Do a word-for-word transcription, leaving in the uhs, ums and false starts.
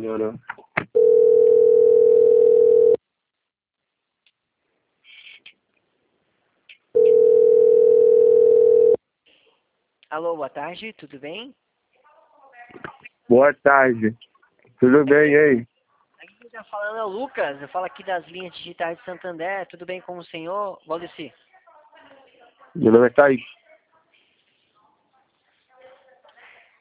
Melhorou. Alô, boa tarde, tudo bem? Boa tarde. Tudo bem, e aí? Aqui quem está falando é o Lucas, eu falo aqui das linhas digitais de Santander, tudo bem com o senhor, Valdeci? Meu nome é Thaís.